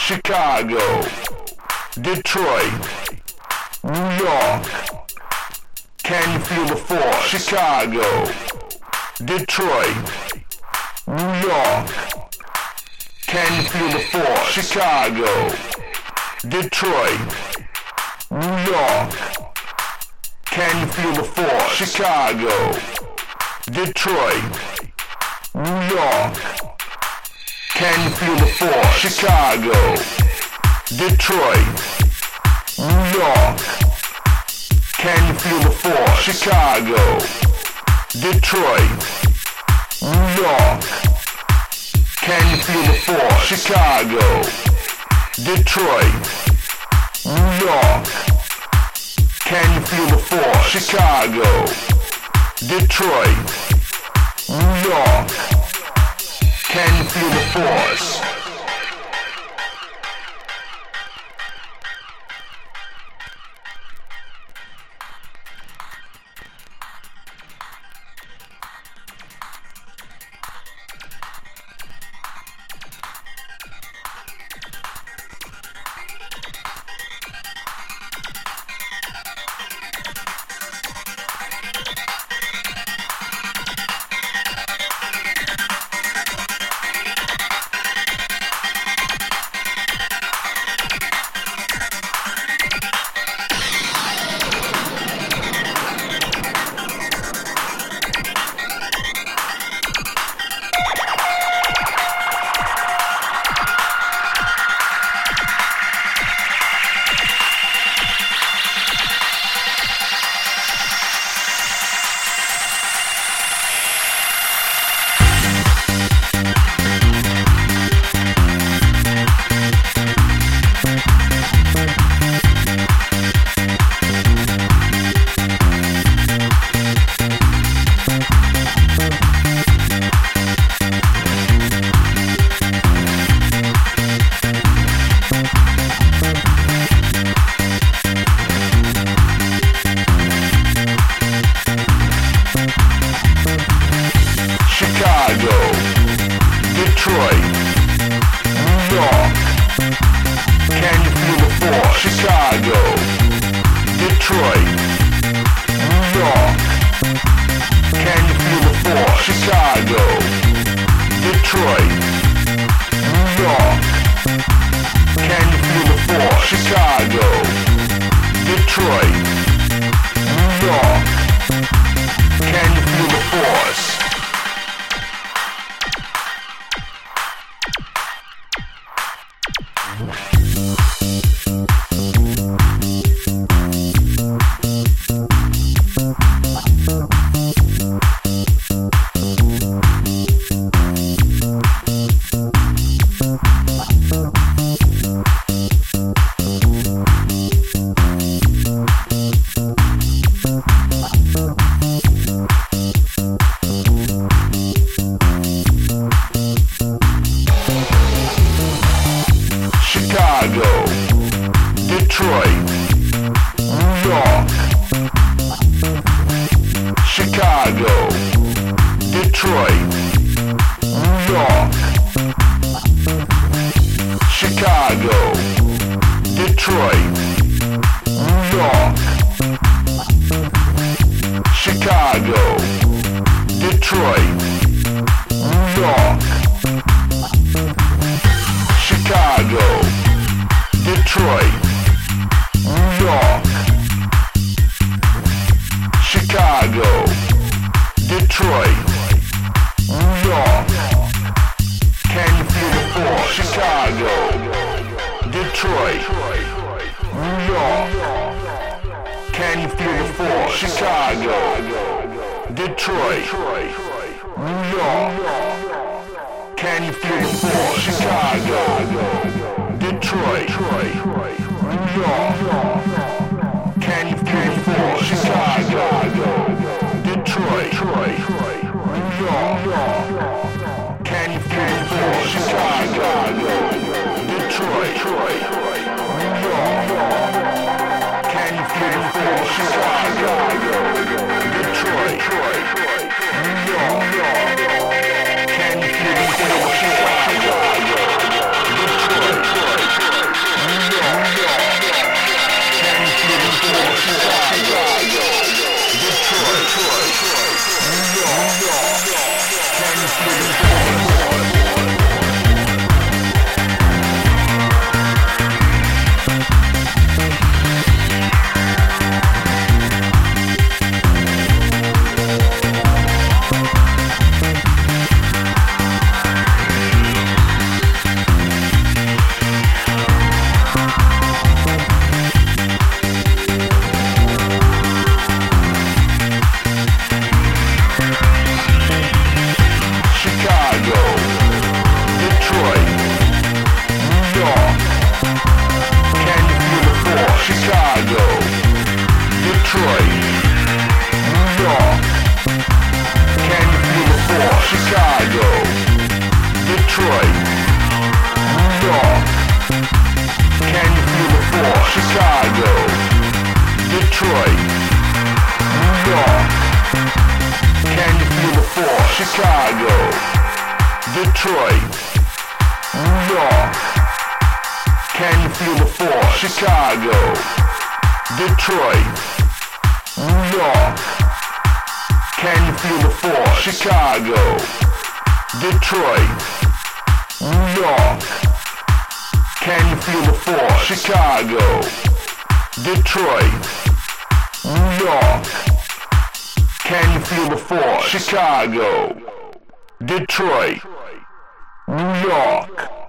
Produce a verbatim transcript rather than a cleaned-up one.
Chicago, Detroit, New York. Can you feel the force? Chicago, Detroit, New York. Can you feel the force? Chicago, Detroit, New York. Can you feel the force? Chicago, Detroit, New York. Can you feel the force? Chicago, Detroit, New York. Can you feel the force? Chicago, Detroit, New York. Can you feel the force? Chicago, Detroit, New York. Can you feel the force? Chicago, Detroit, New York. Can you feel the force? Detroit, Chicago, Detroit, New York. Can you feel the force? Chicago, Detroit, New York. Can you feel the force? Chicago, Detroit, New York. Can you feel the force? Chicago, Detroit, New York. Can you feel the force? Chicago, Detroit, New York. Can you feel the force? Chicago, Detroit, New York.